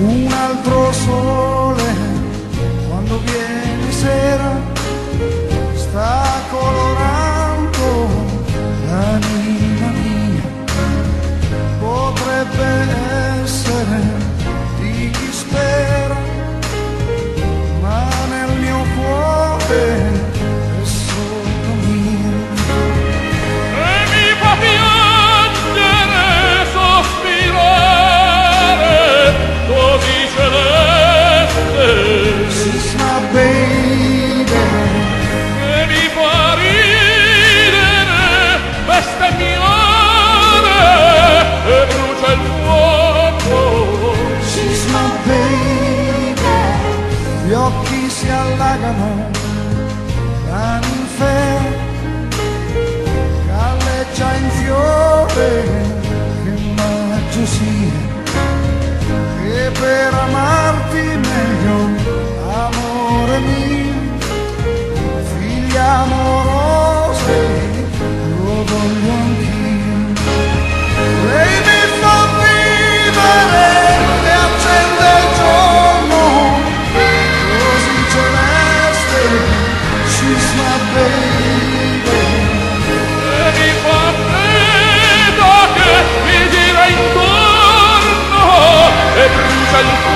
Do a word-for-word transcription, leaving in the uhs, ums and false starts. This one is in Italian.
un altro sole quando viene sera sta colorando l'anima mia, potrebbe essere di chi spera, ma nel mio cuore è solo mia. E mi fa piangere, sospirare, così celeste. She's my baby. E mi fa ridere, bestemmiare, e brucia il fuoco. She's my baby. Gli occhi si allagano, la ninfea galleggia in fiore, che maggio sia, che per amarti meglio, amore mio, figli amorosi, lo voglio anch'io. Lei mi fa vivere e accende il giorno, così celeste, she's my baby. E mi fa freddo che mi gira intorno e brucia il